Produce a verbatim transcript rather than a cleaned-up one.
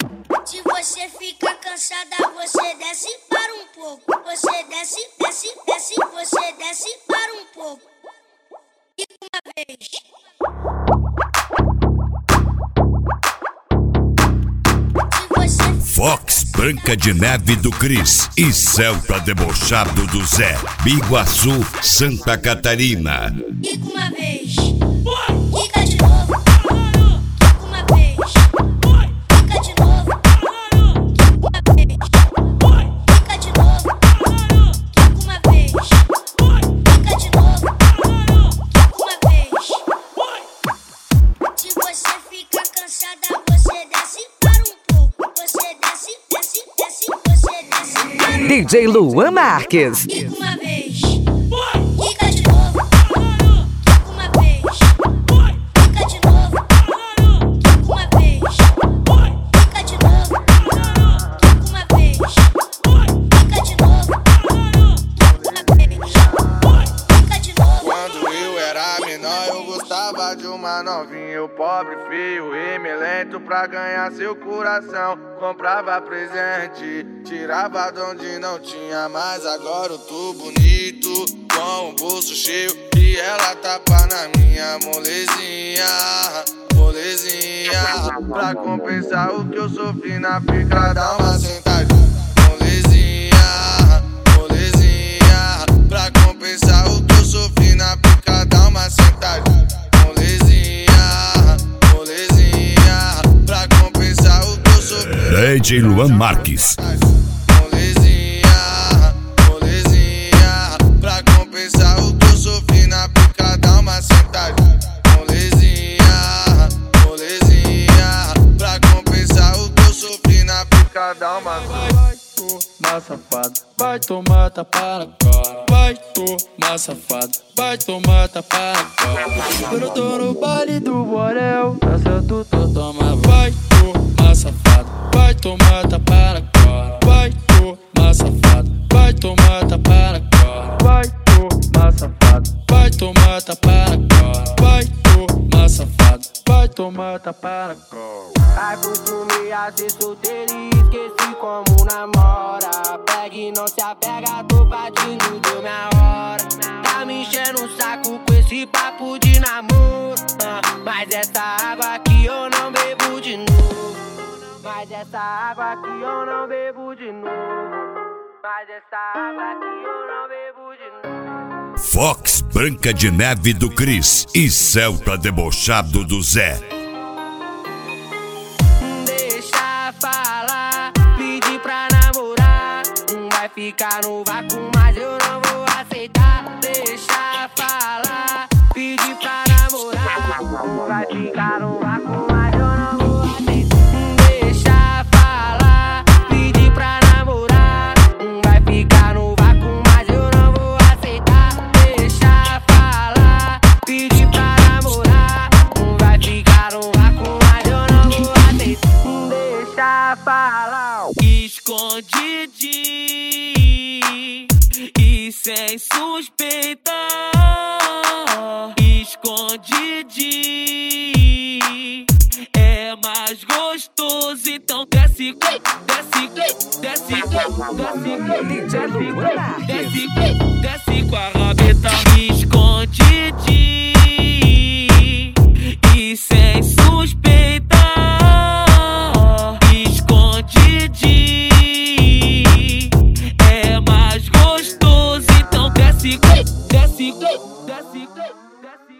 Se você fica cansada, você desce para um pouco. Você desce, desce, desce, você desce para um pouco. E uma vez. Fox, Branca de Neve do Cris e Celta Debochado do Zé, Biguaçu, Santa Catarina. Quica uma vez, quica de novo. Quica uma vez, quica de novo. Quica uma vez, quica de novo. Quica uma vez, quica de novo. Quica uma vez. Se você fica cansada, você desce para um pouco. Você desce, desce, desce, você desce para um pouco. D J Luan Marques. Quica uma vez, quica de novo. Quica uma vez, quica de novo. Quica uma vez, quica de novo. Quica uma vez, quica de novo. Quica uma vez, quica de novo. Quando eu era menor, eu gostava de uma novinha. O pobre, feio e melento pra ganhar seu coração. Comprava presente, tirava de onde não tinha mais. Agora eu tô bonito, com o bolso cheio, e ela tapa na minha molezinha, molezinha. Pra compensar o que eu sofri na pica, dá uma sentadinha. Molezinha, molezinha. Pra compensar o que eu sofri na pica, dá uma sentadinha. Molezinha, molezinha. Pra compensar o que eu sofri. D J Luan Marques. Molezinha, molezinha. Pra compensar o que eu sofri na pica, dá uma sentadinha. Molezinha, molezinha. Pra compensar o que eu sofri na pica, dá uma. Vai tomar safado, vai tomar tapa na cara. Vai tomar safado, vai tomar tapa na cara. Eu tô no baile do Borel, dançando tu toma. Vai tomar safado, vai tomar tapa na cara. Vai tomar safado, vai tomar tapa na cara. Vai tomar safado, vai tomar tapa na cara. Vai tomar safado, vai tomar tapa na cara. Acostumei a ser solteiro e esqueci como namora. Pega e não se apega, tô partindo, deu minha hora. Tá me enchendo o saco com esse papo de namoro. ah, Mas essa água aqui eu não bebo de novo. Mas essa água aqui eu não bebo de novo. Mas essa água aqui eu não bebo de novo. Fox, Branca de Neve do Cris e Celta Debochado do Zé. Falar, pedir pra namorar. Vai ficar no vácuo, mas eu não vou aceitar. Deixa falar, pedir pra namorar. Vai ficar no vácuo, mas eu não vou aceitar. Deixa falar, pedir pra namorar. Vai ficar no vácuo, mas eu não vou aceitar. Deixa falar, pedir pra namorar. Vai ficar no vácuo, mas eu não vou aceitar. Deixa falar. Escondidinho e sem suspeitar. Escondidinho é mais gostoso, então desce, desce, desce, desce, desce, desce, desce com a rabeta. Escondidinho e sem suspeitar. É mais gostoso, então desce,